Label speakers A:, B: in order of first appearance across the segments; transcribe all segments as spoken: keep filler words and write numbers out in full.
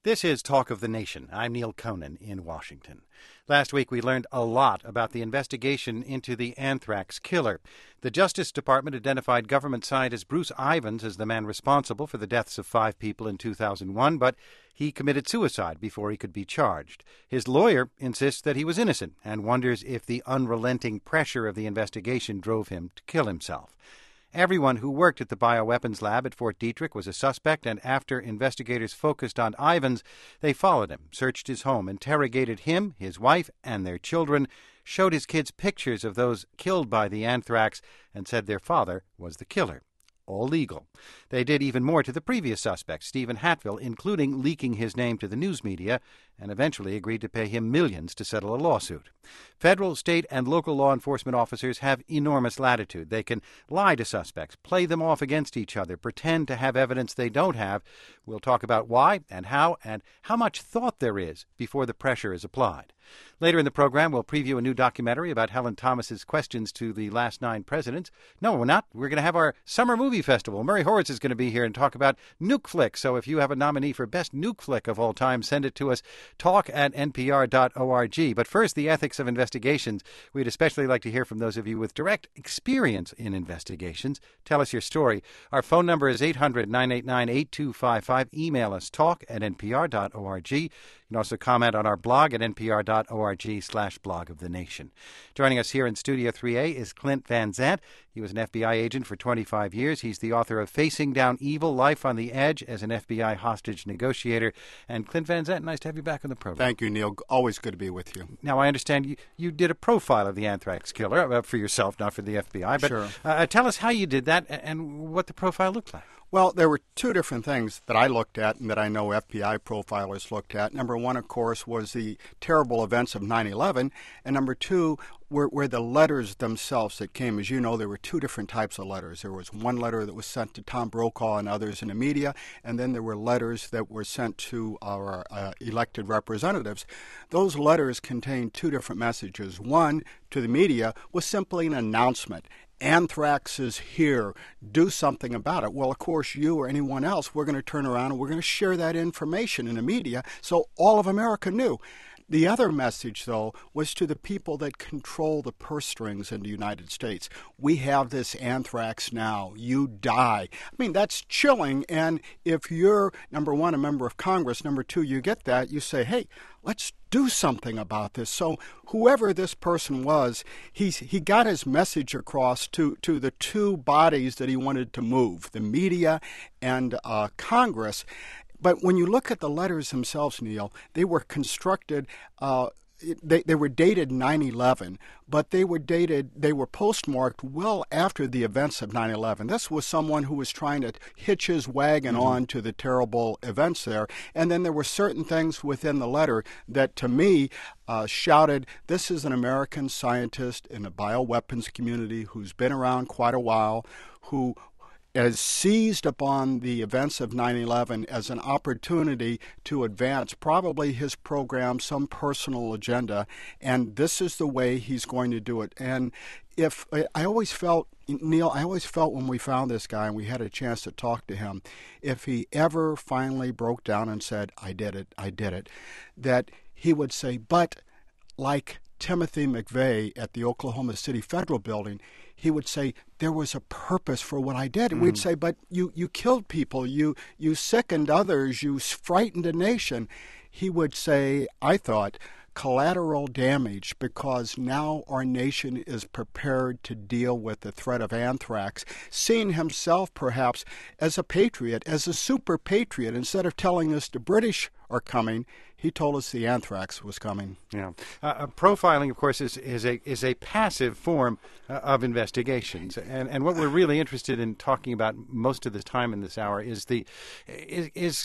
A: This is Talk of the Nation. I'm Neil Conan in Washington. Last week we learned a lot about the investigation into the anthrax killer. The Justice Department identified government scientist Bruce Ivins as the man responsible for the deaths of five people in two thousand one, but he committed suicide before he could be charged. His lawyer insists that he was innocent and wonders if the unrelenting pressure of the investigation drove him to kill himself. Everyone who worked at the bioweapons lab at Fort Detrick was a suspect, and after investigators focused on Ivins, they followed him, searched his home, interrogated him, his wife, and their children, showed his kids pictures of those killed by the anthrax, and said their father was the killer. All legal. They did even more to the previous suspect, Stephen Hatfill, including leaking his name to the news media, and eventually agreed to pay him millions to settle a lawsuit. Federal, state, and local law enforcement officers have enormous latitude. They can lie to suspects, play them off against each other, pretend to have evidence they don't have. We'll talk about why and how and how much thought there is before the pressure is applied. Later in the program, we'll preview a new documentary about Helen Thomas's questions to the last nine presidents. No, we're not. We're going to have our summer movie festival. Murray Horwitz is going to be here and talk about Nuke Flick. So if you have a nominee for Best Nuke Flick of all time, send it to us, talk at n p r dot org. But first, the ethics of investigations. We'd especially like to hear from those of you with direct experience in investigations. Tell us your story. Our phone number is eight hundred, nine eight nine, eight two five five. Email us, talk at n p r dot org. You can also comment on our blog at n p r dot org slash blog of the nation. Joining us here in Studio three A is Clint Van Zandt. He was an F B I agent for twenty-five years. He's the author of Facing Down Evil, Life on the Edge as an F B I Hostage Negotiator. And Clint Van Zandt, nice to have you back on the program.
B: Thank you, Neil. Always good to be with you.
A: Now, I understand you, you did a profile of the anthrax killer, uh, for yourself, not for the F B I. But
B: Sure.
A: uh, tell us how you did that and what the profile looked like.
B: Well, there were two different things that I looked at and that I know F B I profilers looked at. Number one, of course, was the terrible events of nine eleven. And number two, were, were the letters themselves that came. As you know, there were two different types of letters. There was one letter that was sent to Tom Brokaw and others in the media, and then there were letters that were sent to our uh, elected representatives. Those letters contained two different messages. One, to the media, was simply an announcement. Anthrax is here. Do something about it. Well, of course, you or anyone else, we're going to turn around and we're going to share that information in the media so all of America knew. The other message, though, was to the people that control the purse strings in the United States. We have this anthrax now. You die. I mean, that's chilling. And if you're, number one, a member of Congress, number two, you get that, you say, hey, let's do something about this. So whoever this person was, he's, he got his message across to, to the two bodies that he wanted to move, the media and uh, Congress. But when you look at the letters themselves, Neil, they were constructed, uh, they, they were dated nine eleven, but they were dated, they were postmarked well after the events of nine eleven. This was someone who was trying to hitch his wagon mm-hmm. on to the terrible events there. And then there were certain things within the letter that, to me, uh, shouted, this is an American scientist in the bioweapons community who's been around quite a while, who has seized upon the events of nine eleven as an opportunity to advance probably his program, some personal agenda, and this is the way he's going to do it. And if I always felt, Neil, I always felt when we found this guy and we had a chance to talk to him, if he ever finally broke down and said, I did it, I did it, that he would say, but like Timothy McVeigh at the Oklahoma City Federal Building, he would say, there was a purpose for what I did. And mm. we'd say, but you, you killed people, you, you sickened others, you frightened a nation. He would say, I thought, collateral damage, because now our nation is prepared to deal with the threat of anthrax, seeing himself perhaps as a patriot, as a super patriot. Instead of telling us the British are coming, he told us the anthrax was coming.
A: Yeah, uh, uh, profiling, of course, is is a is a passive form uh, of investigations, and and what we're really interested in talking about most of the time in this hour is the is. is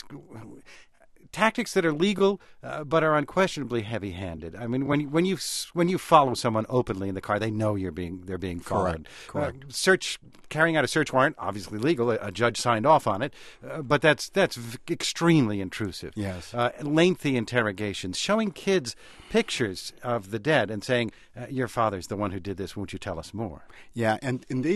A: tactics that are legal uh, but are unquestionably heavy-handed. I mean, when when you when you follow someone openly in the car, they know you're being they're being followed.
B: Correct. Correct.
A: Uh, search carrying out a search warrant, obviously legal. A, a judge signed off on it, uh, but that's that's v- extremely intrusive.
B: Yes.
A: Uh, lengthy interrogations, showing kids pictures of the dead and saying, uh, "Your father's the one who did this. Won't you tell us more?"
B: Yeah, and, and these are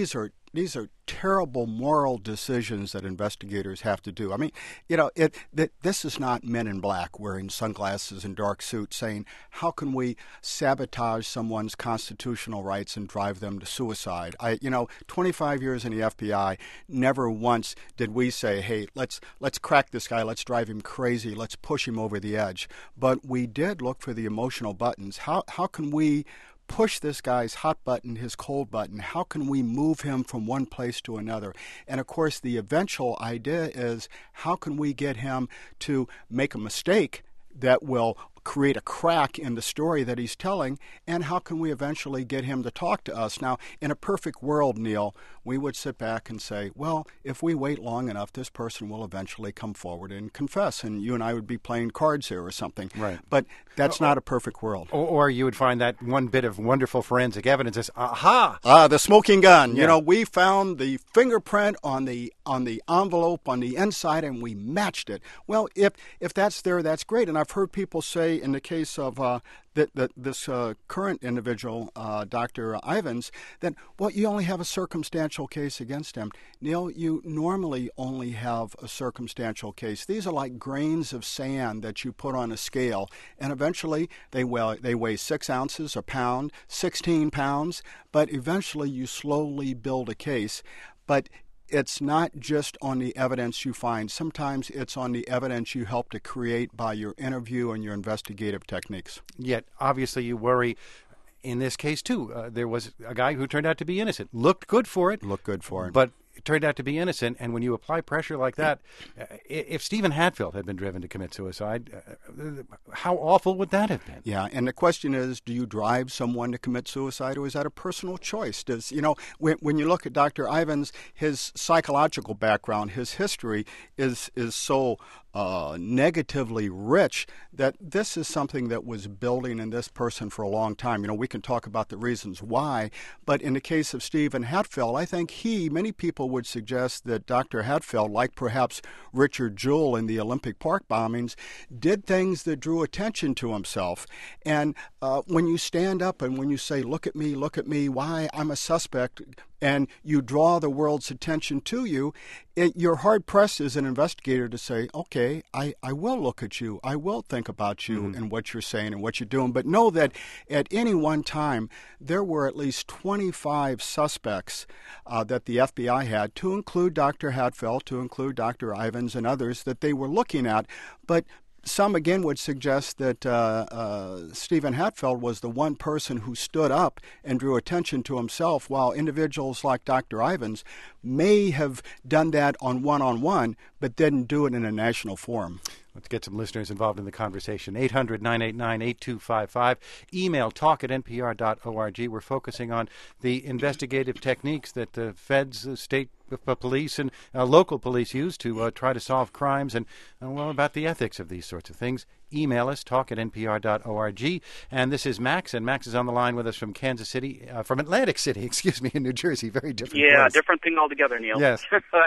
B: these are terrible moral decisions that investigators have to do. I mean, you know, it, it this is not Men in Black wearing sunglasses and dark suits saying, how can we sabotage someone's constitutional rights and drive them to suicide? I, you know, twenty-five years in the F B I, never once did we say, hey, let's let's crack this guy, let's drive him crazy, let's push him over the edge. But we did look for the emotional buttons. How how can we push this guy's hot button, his cold button? How can we move him from one place to another? And of course, the eventual idea is, how can we get him to make a mistake that will create a crack in the story that he's telling, and how can we eventually get him to talk to us? Now, in a perfect world, Neil, we would sit back and say, well, if we wait long enough, this person will eventually come forward and confess, and you and I would be playing cards here or something.
A: Right.
B: But that's not a perfect world.
A: Or, or you would find that one bit of wonderful forensic evidence is, aha!
B: Ah, the smoking gun.
A: Yeah.
B: You know, we found the fingerprint on the on the envelope on the inside, and we matched it. Well, if if that's there, that's great. And I've heard people say, in the case of uh, that, that this uh, current individual, uh, Doctor Ivins, that, well, you only have a circumstantial case against him. Neil, you normally only have a circumstantial case. These are like grains of sand that you put on a scale, and eventually they weigh, they weigh six ounces, a pound, sixteen pounds, but eventually you slowly build a case. But it's not just on the evidence you find. Sometimes it's on the evidence you help to create by your interview and your investigative techniques.
A: Yet, obviously, you worry. In this case, too, uh, there was a guy who turned out to be innocent. Looked good for it.
B: Looked good for it.
A: But it turned out to be innocent. And when you apply pressure like that, uh, if Stephen Hatfield had been driven to commit suicide, uh, how awful would that have been?
B: Yeah, and the question is, do you drive someone to commit suicide, or is that a personal choice? Does, you know, when, when you look at Doctor Ivins, his psychological background, his history is is so Uh, negatively rich that this is something that was building in this person for a long time. You know, we can talk about the reasons why, but in the case of Stephen Hatfield, I think he, many people would suggest that Doctor Hatfield, like perhaps Richard Jewell in the Olympic Park bombings, did things that drew attention to himself. And uh, when you stand up and when you say, look at me, look at me, why, I'm a suspect, and you draw the world's attention to you, it, you're hard-pressed as an investigator to say, okay, I, I will look at you. I will think about you mm-hmm. and what you're saying and what you're doing. But know that at any one time, there were at least twenty-five suspects uh, that the F B I had, to include Doctor Hatfield, to include Doctor Ivins and others, that they were looking at. But some, again, would suggest that uh, uh, Stephen Hatfield was the one person who stood up and drew attention to himself, while individuals like Doctor Ivins may have done that on one-on-one, but didn't do it in a national forum.
A: Let's get some listeners involved in the conversation. eight hundred, nine eight nine, eight two five five. Email talk at n p r dot org. We're focusing on the investigative techniques that the feds, the state police, and uh, local police use to uh, try to solve crimes, and, uh, well, about the ethics of these sorts of things. Email us, talk at n p r dot org. And this is Max, and Max is on the line with us from Kansas City, uh, from Atlantic City, excuse me, in New Jersey. Very different
C: Yeah,
A: place.
C: Different thing altogether, Neil.
A: Yes.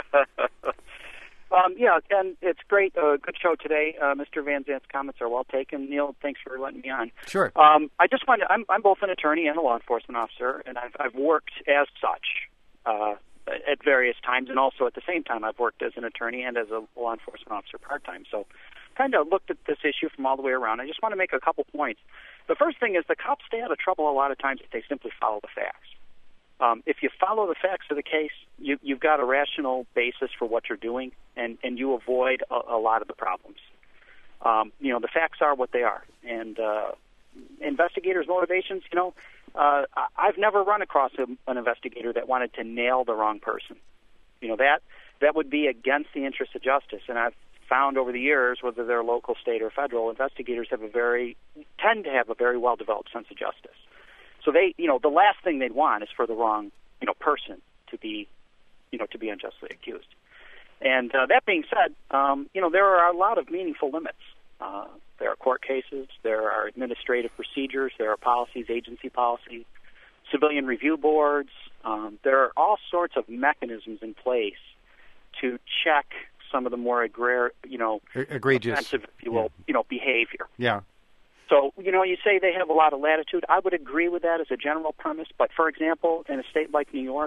C: Um, yeah, and it's great. Uh, good show today. Uh, Mister Van Zant's comments are well taken. Neil, thanks for letting me on.
A: Sure.
C: Um, I just wanted. I'm, I'm both an attorney and a law enforcement officer, and I've, I've worked as such uh, at various times, and also at the same time, I've worked as an attorney and as a law enforcement officer part time. So, kind of looked at this issue from all the way around. I just want to make a couple points. The first thing is the cops stay out of trouble a lot of times if they simply follow the facts. Um, if you follow the facts of the case, you, you've got a rational basis for what you're doing, and, and you avoid a, a lot of the problems. Um, you know, the facts are what they are. And uh, investigators' motivations, you know, uh, I've never run across a, an investigator that wanted to nail the wrong person. You know, that that would be against the interest of justice. And I've found over the years, whether they're local, state, or federal, investigators have a very tend to have a very well-developed sense of justice. So they, you know, the last thing they'd want is for the wrong, you know, person to be, you know, to be unjustly accused. And uh, that being said, um, you know, there are a lot of meaningful limits. Uh, there are court cases, there are administrative procedures, there are policies, agency policies, civilian review boards. Um, there are all sorts of mechanisms in place to check some of the more agrar, you know,
A: egregious,
C: offensive, if you will,
A: yeah.
C: you know, behavior.
A: Yeah.
C: So, you know, you say they have a lot of latitude. I would agree with that as a general premise. But, for example, in a state like New York,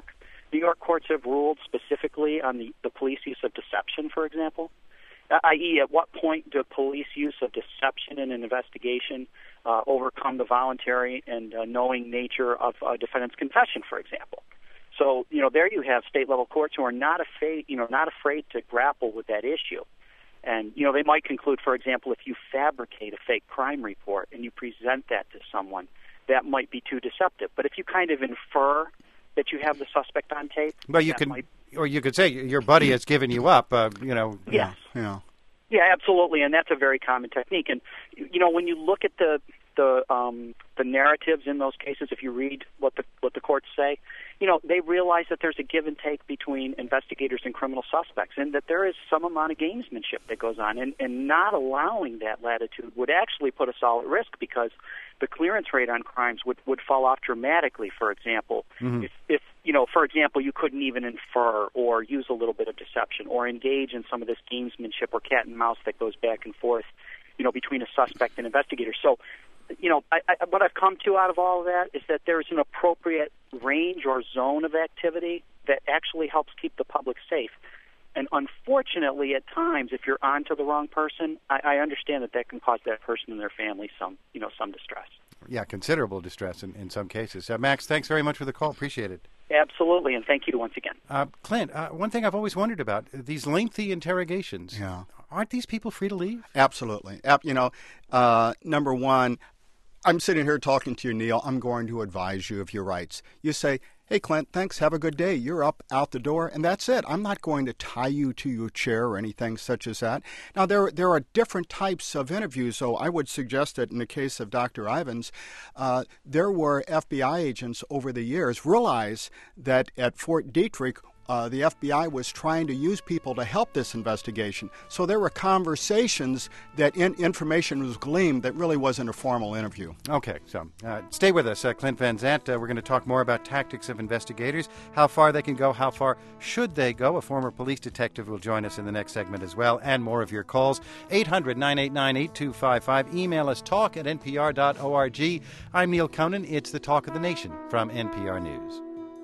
C: New York courts have ruled specifically on the, the police use of deception, for example, that is, at what point do police use of deception in an investigation uh, overcome the voluntary and uh, knowing nature of a defendant's confession, for example. So, you know, there you have state-level courts who are not afraid, you know, not afraid to grapple with that issue. And, you know, they might conclude, for example, if you fabricate a fake crime report and you present that to someone, that might be too deceptive. But if you kind of infer that you have the suspect on tape,
A: well, you can, might... or you could say your buddy has given you up. Uh, you know,
C: yes,
B: yeah,
C: yeah, absolutely, and that's a very common technique. And you know, when you look at the the um, the narratives in those cases, if you read what the what the courts say, you know, they realize that there's a give and take between investigators and criminal suspects, and that there is some amount of gamesmanship that goes on, and, and not allowing that latitude would actually put us all at risk, because the clearance rate on crimes would, would fall off dramatically. For example, mm-hmm. if, if you know, for example, you couldn't even infer or use a little bit of deception or engage in some of this gamesmanship or cat and mouse that goes back and forth, you know, between a suspect and investigator. So, you know, I, I, what I've come to out of all of that is that there's an appropriate range or zone of activity that actually helps keep the public safe. And unfortunately, at times, if you're on to the wrong person, I, I understand that that can cause that person and their family some, you know, some distress.
A: Yeah, considerable distress in, in some cases. Uh, Max, thanks very much for the call. Appreciate it.
C: Absolutely, and thank you once again.
A: Uh, Clint, uh, one thing I've always wondered about, these lengthy interrogations,
B: yeah.
A: aren't these people free to leave?
B: Absolutely. You know, uh, number one, I'm sitting here talking to you, Neil. I'm going to advise you of your rights. You say, hey, Clint, thanks, have a good day. You're up, out the door, and that's it. I'm not going to tie you to your chair or anything such as that. Now, there, there are different types of interviews, so I would suggest that in the case of Doctor Ivins, uh, there were F B I agents over the years realize that at Fort Detrick, Uh, the F B I was trying to use people to help this investigation. So there were conversations that in, information was gleaned that really wasn't a formal interview.
A: Okay, so uh, stay with us. Uh, Clint Van Zandt, uh, we're going to talk more about tactics of investigators, how far they can go, how far should they go. A former police detective will join us in the next segment as well, and more of your calls. eight hundred, nine eight nine, eight two five five. Email us talk at n p r dot org. I'm Neil Conan. It's the Talk of the Nation from N P R News.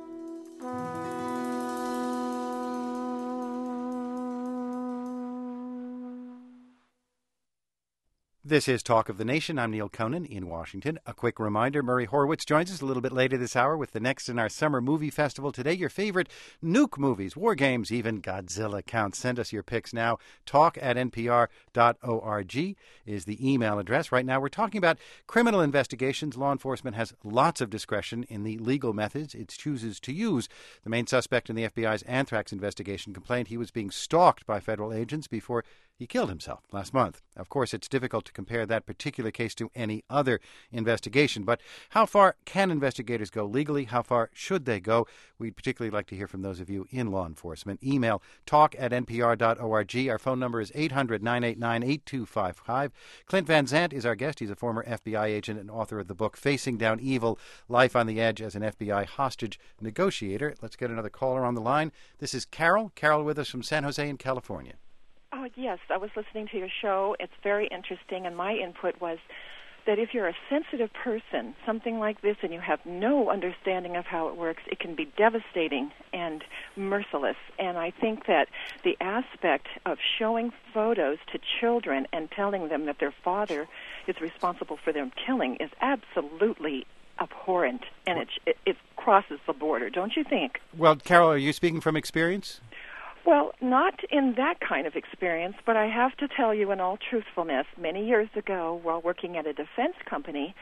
A: This is Talk of the Nation. I'm Neil Conan in Washington. A quick reminder, Murray Horowitz joins us a little bit later this hour with the next in our summer movie festival. Today, your favorite nuke movies, war games, even Godzilla counts. Send us your picks now. Talk at n p r dot org is the email address. Right now, we're talking about criminal investigations. Law enforcement has lots of discretion in the legal methods it chooses to use. The main suspect in the F B I's anthrax investigation complained he was being stalked by federal agents before he killed himself last month. Of course, it's difficult to compare that particular case to any other investigation, but how far can investigators go legally? How far should they go? We'd particularly like to hear from those of you in law enforcement. Email talk at n p r dot org. Our phone number is eight hundred, nine eight nine, eight two five five. Clint Van Zandt is our guest. He's a former F B I agent and author of the book Facing Down Evil, Life on the Edge as an F B I Hostage Negotiator. Let's get another caller on the line. This is Carol. Carol with us from San Jose in California.
D: Oh, yes, I was listening to your show. It's very interesting, and my input was that if you're a sensitive person, something like this, and you have no understanding of how it works, it can be devastating and merciless. And I think that the aspect of showing photos to children and telling them that their father is responsible for them killing is absolutely abhorrent, and it, it, it crosses the border, don't you think?
A: Well, Carol, are you speaking from experience?
D: Well, not in that kind of experience, but I have to tell you in all truthfulness, many years ago, while working at a defense company,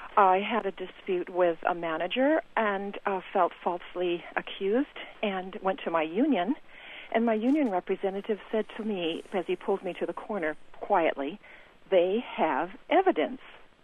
D: I had a dispute with a manager and uh, felt falsely accused and went to my union, and my union representative said to me, as he pulled me to the corner quietly, they have evidence,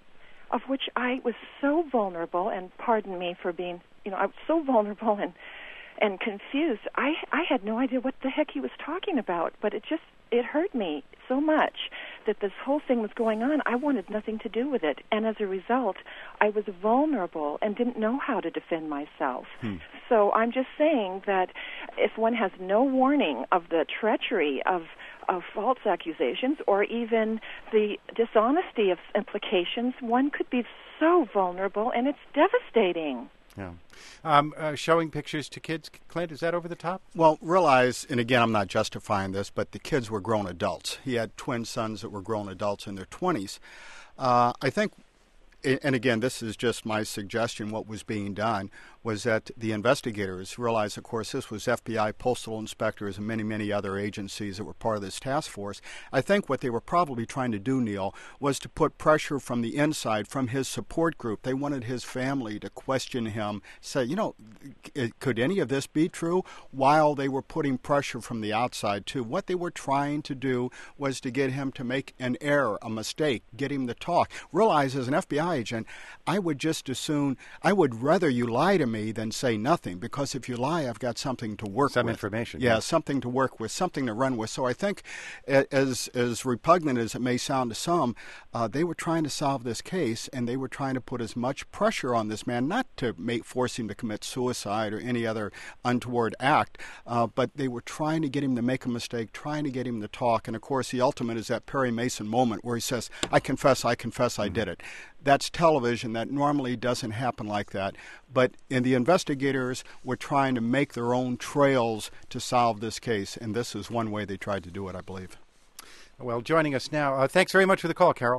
D: of which I was so vulnerable, and pardon me for being, you know, I was so vulnerable and and confused. I I had no idea what the heck he was talking about, but it just, it hurt me so much that this whole thing was going on. I wanted nothing to do with it, and as a result, I was vulnerable and didn't know how to defend myself. Hmm. So I'm just saying that if one has no warning of the treachery of of false accusations or even the dishonesty of implications, one could be so vulnerable, and it's devastating.
A: Yeah. Um, uh, showing pictures to kids, Clint, is that over the top?
B: Well, realize, and again, I'm not justifying this, but the kids were grown adults. He had twin sons that were grown adults in their twenties. Uh, I think, and again, this is just my suggestion, what was being done was that the investigators realized, of course, this was F B I, postal inspectors, and many, many other agencies that were part of this task force. I think what they were probably trying to do, Neil, was to put pressure from the inside, from his support group. They wanted his family to question him, say, you know, could any of this be true? While they were putting pressure from the outside, too. What they were trying to do was to get him to make an error, a mistake, get him to talk. Realize, as an F B I agent, I would just as soon, I would rather you lie to me than say nothing, because if you lie, I've got something to work
A: Some
B: with.
A: Some information.
B: Yeah,
A: yeah,
B: something to work with, something to run with. So I think, as as repugnant as it may sound to some, uh, they were trying to solve this case, and they were trying to put as much pressure on this man, not to make force him to commit suicide or any other untoward act, uh, but they were trying to get him to make a mistake, trying to get him to talk. And of course, the ultimate is that Perry Mason moment where he says, "I confess, I confess, I did it." That's television. That normally doesn't happen like that. But in the investigators were trying to make their own trails to solve this case, and this is one way they tried to do it, I believe.
A: Well, joining us now, uh, thanks very much for the call, Carol.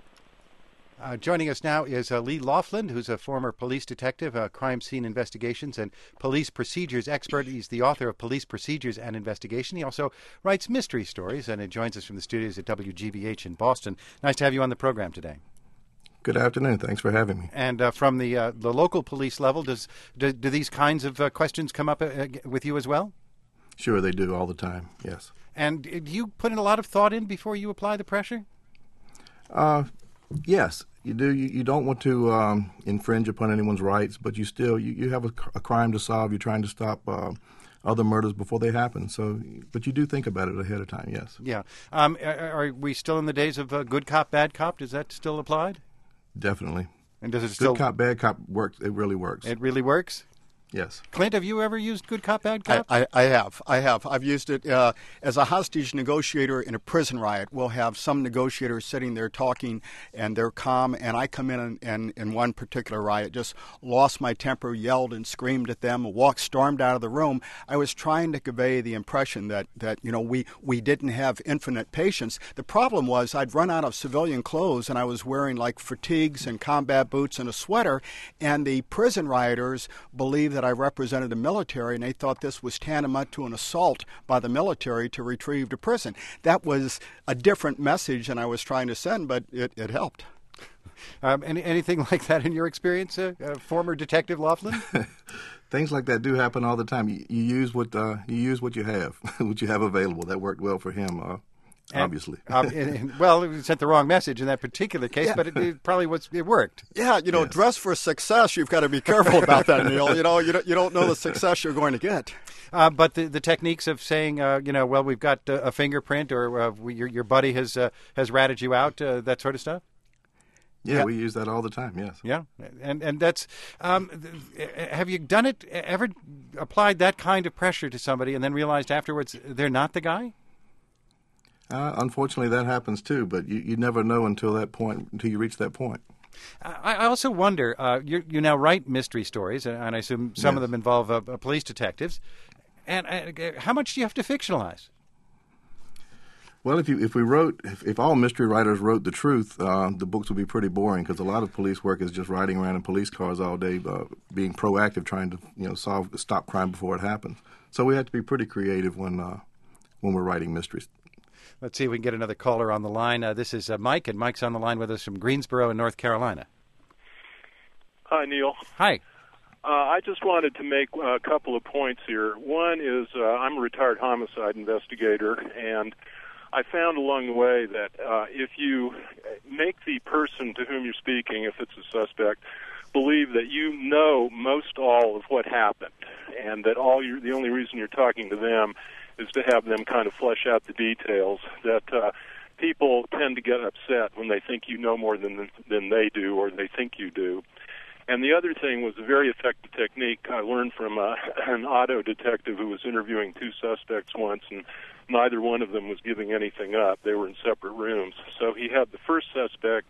A: Uh, joining us now is uh, Lee Laughlin, who's a former police detective, uh, crime scene investigations, and police procedures expert. He's the author of Police Procedures and Investigation. He also writes mystery stories, and he joins us from the studios at W G B H in Boston. Nice to have you on the program today.
E: Good afternoon. Thanks for having me.
A: And uh, from the uh, the local police level, does do, do these kinds of uh, questions come up uh, with you as well?
E: Sure, they do all the time, yes.
A: And do you put in a lot of thought in before you apply the pressure?
E: Uh, yes, you do. You, you don't want to um, infringe upon anyone's rights, but you still, you, you have a, a crime to solve. You're trying to stop uh, other murders before they happen. So, but you do think about it ahead of time, yes.
A: Yeah. Um, are, are we still in the days of uh, good cop, bad cop? Does that still apply?
E: Definitely.
A: And does it still...
E: Good cop, bad cop works. It really works.
A: It really works?
E: Yes.
A: Clint, have you ever used good cop, bad cop?
B: I, I, I have. I have. I've used it uh, as a hostage negotiator in a prison riot. We'll have some negotiators sitting there talking, and they're calm, and I come in and, and in one particular riot, just lost my temper, yelled and screamed at them, walked, stormed out of the room. I was trying to convey the impression that, that you know, we, we didn't have infinite patience. The problem was I'd run out of civilian clothes, and I was wearing like fatigues and combat boots and a sweater, and the prison rioters believed that I represented the military, and they thought this was tantamount to an assault by the military to retrieve the prison. That was a different message than I was trying to send, but it, it helped.
A: Um, any, anything like that in your experience, uh, uh, former Detective Laughlin?
E: Things like that do happen all the time. You, you use what uh, you use what you have, what you have available. That worked well for him. Uh, And, obviously.
A: um, and, and, well, it sent the wrong message in that particular case, yeah. but it, it probably was, it worked.
B: Yeah, you know, yes. Dress for success. You've got to be careful about that, Neil. You know, you don't, you don't know the success you're going to get.
A: Uh, but the, the techniques of saying, uh, you know, well, we've got uh, a fingerprint, or uh, we, your, your buddy has uh, has ratted you out, uh, that sort of stuff?
E: Yeah,
B: yeah,
E: we use that all the time, yes.
A: Yeah, and and that's, um, have you done it, ever applied that kind of pressure to somebody and then realized afterwards they're not the guy?
E: Uh, unfortunately, that happens too, but you, you never know until that point, until you reach that point.
A: I, I also wonder, uh, you, you now write mystery stories, and I assume some
E: yes.
A: of them involve uh, police detectives, and uh, how much do you have to fictionalize?
E: Well, if you if we wrote if, if all mystery writers wrote the truth, uh, the books would be pretty boring, because a lot of police work is just riding around in police cars all day, uh, being proactive, trying to you know solve stop crime before it happens. So we have to be pretty creative when uh, when we're writing mysteries.
A: Let's see if we can get another caller on the line. Uh, this is uh, Mike, and Mike's on the line with us from Greensboro in North Carolina.
F: Hi, Neil.
A: Hi.
F: Uh, I just wanted to make a couple of points here. One is uh, I'm a retired homicide investigator, and I found along the way that uh, if you make the person to whom you're speaking, if it's a suspect, believe that you know most all of what happened, and that all you're, the only reason you're talking to them is to have them kind of flesh out the details, that uh, people tend to get upset when they think you know more than than they do, or they think you do. And the other thing was a very effective technique I learned from uh, an auto detective who was interviewing two suspects once, and neither one of them was giving anything up. They were in separate rooms. So he had the first suspect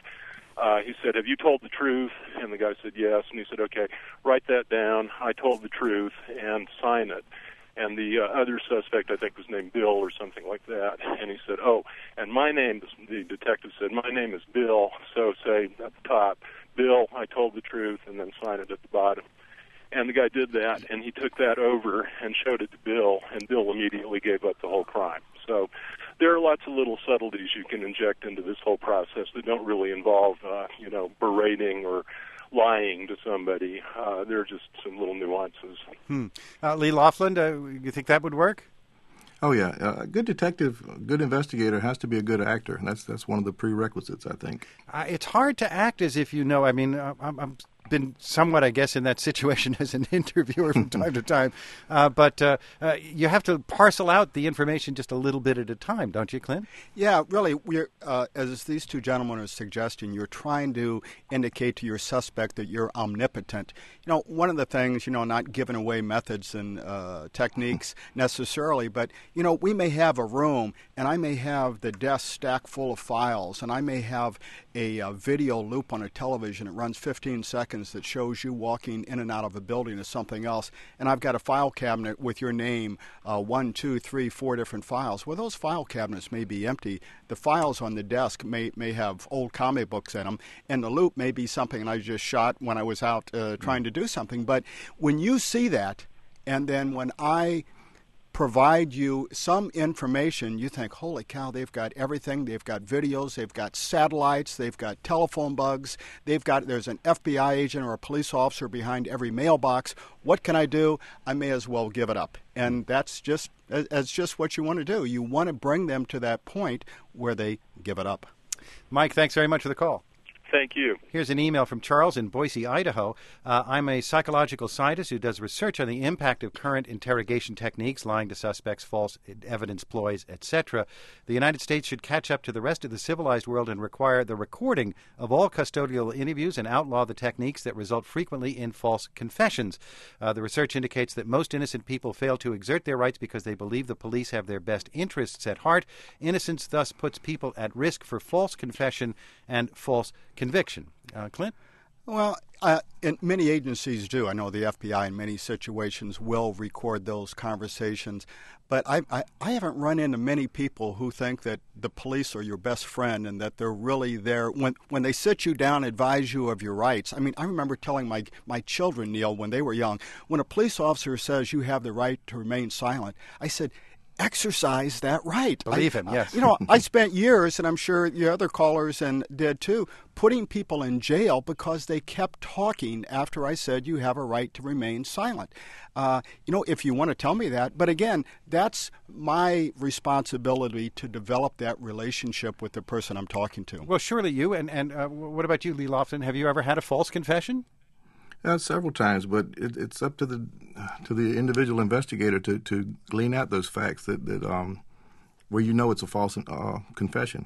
F: Uh, he said, have you told the truth? And the guy said, yes. And he said, okay, write that down. I told the truth, and sign it. And the uh, other suspect, I think, was named Bill or something like that. And he said, oh, and my name, the detective said, my name is Bill. So say at the top, Bill, I told the truth, and then sign it at the bottom. And the guy did that, and he took that over and showed it to Bill, and Bill immediately gave up the whole crime. So there are lots of little subtleties you can inject into this whole process that don't really involve, uh, you know, berating or lying to somebody. Uh, there are just some little nuances.
A: Hmm. Uh, Lee Laughlin, uh, you think that would work?
E: Oh, yeah. Uh, a good detective, a good investigator has to be a good actor. And that's that's one of the prerequisites, I think.
A: Uh, it's hard to act as if you know. I mean, uh, I'm, I'm been somewhat, I guess, in that situation as an interviewer from time to time. Uh, but uh, uh, you have to parcel out the information just a little bit at a time, don't you, Clint?
B: Yeah, really. We're, uh, as these two gentlemen are suggesting, you're trying to indicate to your suspect that you're omnipotent. You know, one of the things, you know, not giving away methods and uh, techniques necessarily, but, you know, we may have a room, and I may have the desk stacked full of files, and I may have a, a video loop on a television. It runs fifteen seconds that shows you walking in and out of a building or something else, and I've got a file cabinet with your name, uh, one, two, three, four different files. Well, those file cabinets may be empty. The files on the desk may may have old comic books in them, and the loop may be something I just shot when I was out uh, trying to do something. But when you see that, and then when I provide you some information, you think, holy cow, they've got everything. They've got videos, they've got satellites, they've got telephone bugs, they've got, there's an F B I agent or a police officer behind every mailbox. What can I do? I may as well give it up. And that's just, that's just what you want to do. You want to bring them to that point where they give it up.
A: Mike, thanks very much for the call.
F: Thank you.
A: Here's an email from Charles in Boise, Idaho. Uh, I'm a psychological scientist who does research on the impact of current interrogation techniques, lying to suspects, false evidence ploys, et cetera. The United States should catch up to the rest of the civilized world and require the recording of all custodial interviews and outlaw the techniques that result frequently in false confessions. Uh, the research indicates that most innocent people fail to exert their rights because they believe the police have their best interests at heart. Innocence thus puts people at risk for false confession and false conviction. Uh, Clint?
B: Well, uh, and many agencies do. I know the F B I in many situations will record those conversations. But I, I, I haven't run into many people who think that the police are your best friend and that they're really there. When when they sit you down, advise you of your rights. I mean, I remember telling my, my children, Neil, when they were young, when a police officer says you have the right to remain silent, I said, exercise that right.
A: Believe
B: I,
A: him, yes.
B: You know, I spent years, and I'm sure the other callers and did too, putting people in jail because they kept talking after I said you have a right to remain silent. Uh, you know, if you want to tell me that, but again, that's my responsibility to develop that relationship with the person I'm talking to.
A: Well, surely you, and, and uh, what about you, Lee Laughlin? Have you ever had a false confession?
E: Uh, several times, but it, it's up to the to the individual investigator to, to glean out those facts that, that um, where you know it's a false uh, confession.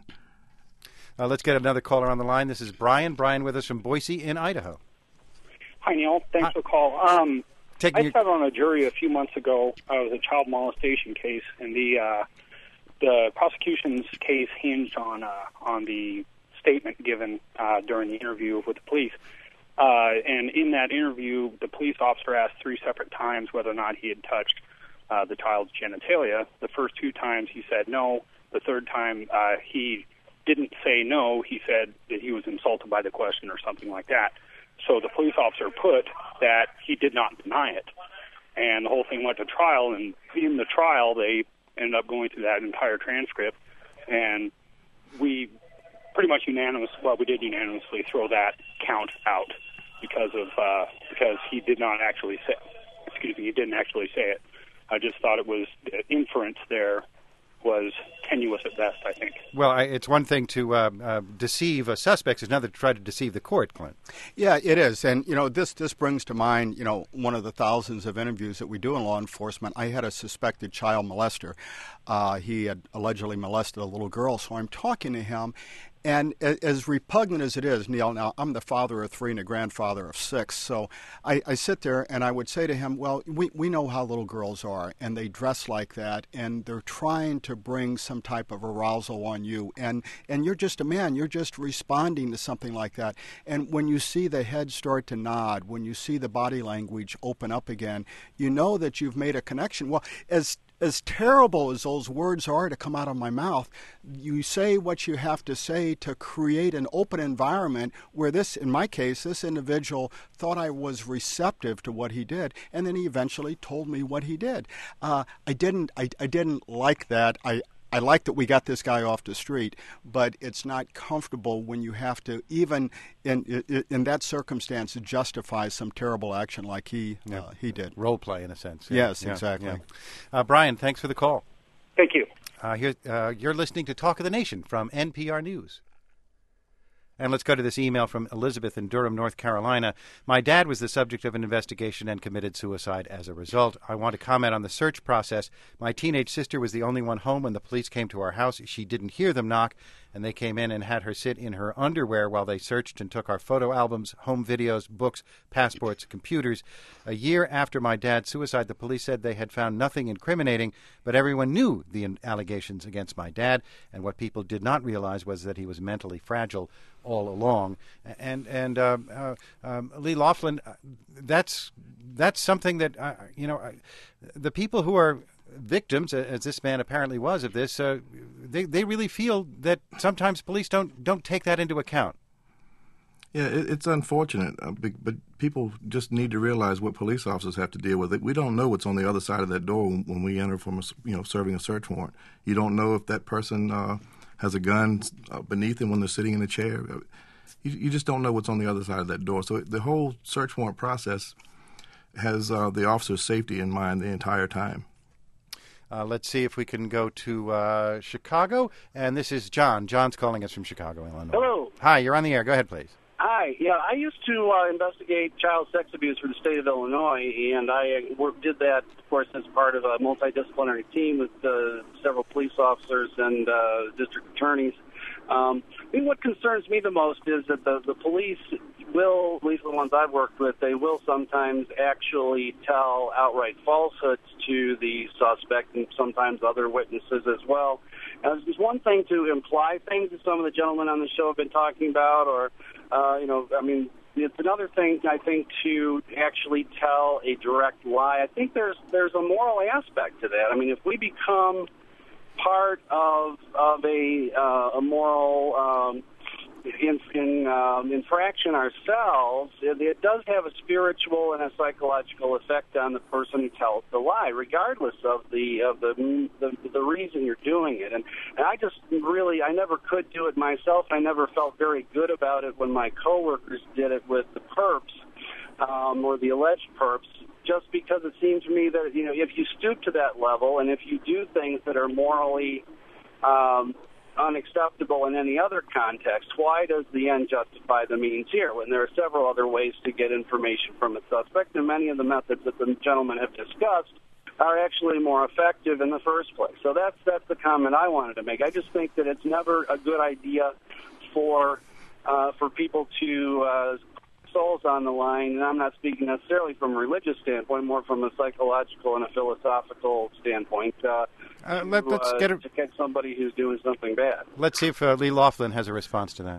A: Uh, let's get another caller on the line. This is Brian. Brian with us from Boise in Idaho.
G: Hi, Neil. Thanks
A: Hi.
G: for the call. Um,
A: Taking
G: I
A: your...
G: sat on a jury a few months ago. Uh, it was a child molestation case, and the uh, the prosecution's case hinged on uh, on the statement given uh, during the interview with the police. Uh, and in that interview, the police officer asked three separate times whether or not he had touched uh, the child's genitalia. The first two times he said no. The third time uh, he didn't say no. He said that he was insulted by the question or something like that. So the police officer put that he did not deny it. And the whole thing went to trial. And in the trial, they ended up going through that entire transcript. And we pretty much unanimous, well, we did unanimously throw that count out because of uh, because he did not actually say, excuse me, he didn't actually say it. I just thought it was the inference there was tenuous at best, I think.
A: Well, I, it's one thing to uh, uh, deceive a suspect; it's another to try to deceive the court, Clint.
B: Yeah, it is. And, you know, this, this brings to mind, you know, one of the thousands of interviews that we do in law enforcement. I had a suspected child molester. Uh, he had allegedly molested a little girl, so I'm talking to him. And as repugnant as it is, Neil, now I'm the father of three and a grandfather of six, so I, I sit there and I would say to him, well, we, we know how little girls are, and they dress like that, and they're trying to bring some type of arousal on you, and, and you're just a man, you're just responding to something like that. And when you see the head start to nod, when you see the body language open up again, you know that you've made a connection. Well, as As terrible as those words are to come out of my mouth, you say what you have to say to create an open environment where this, in my case, this individual thought I was receptive to what he did, and then he eventually told me what he did. Uh, I didn't. I, I didn't like that. I. I like that we got this guy off the street, but it's not comfortable when you have to, even in in, in that circumstance, justify some terrible action like he yeah. uh, he did.
A: Role play, in a sense. Yeah.
B: Yes, yeah. exactly.
A: Yeah. Uh, Brian, thanks for the call.
G: Thank you.
A: Uh, here, uh, you're listening to Talk of the Nation from N P R News. And let's go to this email from Elizabeth in Durham, North Carolina. My dad was the subject of an investigation and committed suicide as a result. I want to comment on the search process. My teenage sister was the only one home when the police came to our house. She didn't hear them knock, and they came in and had her sit in her underwear while they searched and took our photo albums, home videos, books, passports, computers. A year after my dad's suicide, the police said they had found nothing incriminating, but everyone knew the allegations against my dad, and what people did not realize was that he was mentally fragile all along. And and uh, uh, um, Lee Laughlin, uh, that's that's something that uh, you know, uh, the people who are victims, as this man apparently was of this, uh, they they really feel that sometimes police don't don't take that into account.
E: Yeah, it, it's unfortunate, uh, but people just need to realize what police officers have to deal with. We don't know what's on the other side of that door when, when we enter from a, you know serving a search warrant. You don't know if that person Uh, has a gun beneath them when they're sitting in a chair. You, you just don't know what's on the other side of that door. So the whole search warrant process has uh, the officer's safety in mind the entire time.
A: Uh, let's see if we can go to uh, Chicago. And this is John. John's calling us from Chicago, Illinois.
H: Hello.
A: Hi, you're on the air. Go ahead, please.
H: Hi. Yeah, I used to uh, investigate child sex abuse for the state of Illinois, and I uh, work, did that, of course, as part of a multidisciplinary team with uh, several police officers and uh, district attorneys. Um, I think what concerns me the most is that the, the police will, at least the ones I've worked with, they will sometimes actually tell outright falsehoods to the suspect and sometimes other witnesses as well. Now, it's one thing to imply things that some of the gentlemen on the show have been talking about, or, uh, you know, I mean, it's another thing, I think, to actually tell a direct lie. I think there's there's a moral aspect to that. I mean, if we become part of of a uh, a moral um, in, in um, infraction ourselves, it, it does have a spiritual and a psychological effect on the person who tells the lie, regardless of the of the the, the reason you're doing it. And, and I just really, I never could do it myself. I never felt very good about it when my coworkers did it with the perps um, or the alleged perps. Just because it seems to me that, you know, if you stoop to that level and if you do things that are morally um, unacceptable in any other context, why does the end justify the means here when there are several other ways to get information from a suspect, and many of the methods that the gentlemen have discussed are actually more effective in the first place? So that's that's the comment I wanted to make. I just think that it's never a good idea for uh, for people to uh, souls on the line, and I'm not speaking necessarily from a religious standpoint, more from a psychological and a philosophical standpoint. Uh,
A: uh, let, let's
H: uh,
A: get a,
H: to catch somebody who's doing something bad.
A: Let's see if uh, Lee Laughlin has a response to that.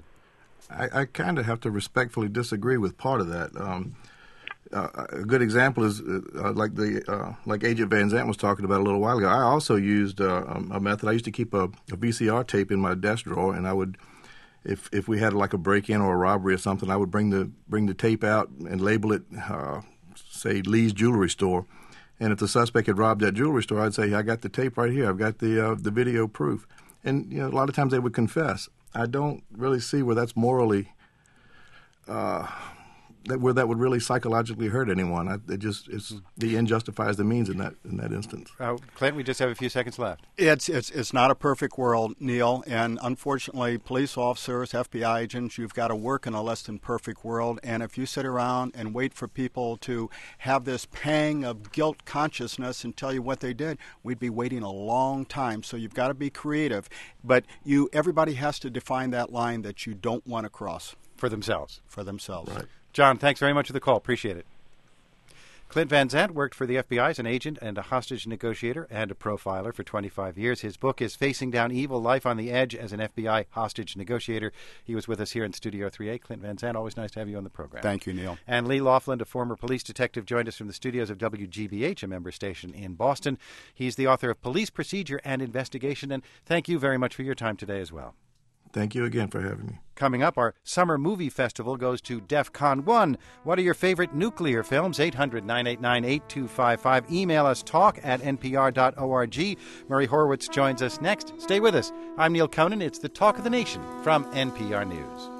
E: I, I kind of have to respectfully disagree with part of that. Um, uh, a good example is uh, like the uh, like Agent Van Zandt was talking about a little while ago. I also used uh, a method. I used to keep a, a V C R tape in my desk drawer, and I would. If if we had like a break-in or a robbery or something, I would bring the bring the tape out and label it, uh, say, Lee's Jewelry Store. And if the suspect had robbed that jewelry store, I'd say, I got the tape right here. I've got the uh, the video proof. And you know, a lot of times they would confess. I don't really see where that's morally uh, that where that would really psychologically hurt anyone. I, it just it's the end justifies the means in that in that instance.
A: Uh, Clint, we just have a few seconds left.
B: It's it's it's not a perfect world, Neil, and unfortunately, police officers, F B I agents, you've got to work in a less than perfect world. And if you sit around and wait for people to have this pang of guilt consciousness and tell you what they did, we'd be waiting a long time. So you've got to be creative, but you everybody has to define that line that you don't want to cross
A: for themselves.
B: For themselves.
E: Right.
A: John, thanks very much for the call. Appreciate it. Clint Van Zandt worked for the F B I as an agent and a hostage negotiator and a profiler for twenty-five years. His book is Facing Down Evil, Life on the Edge as an F B I Hostage Negotiator. He was with us here in Studio three A. Clint Van Zandt, always nice to have you on the program.
B: Thank you, Neil.
A: And Lee Laughlin, a former police detective, joined us from the studios of W G B H, a member station in Boston. He's the author of Police Procedure and Investigation, and thank you very much for your time today as well.
E: Thank you again for having me.
A: Coming up, our summer movie festival goes to DEFCON one. What are your favorite nuclear films? eight hundred, nine eight nine, eight two five five. Email us talk at n p r dot org. Murray Horowitz joins us next. Stay with us. I'm Neil Conan. It's the Talk of the Nation from N P R News.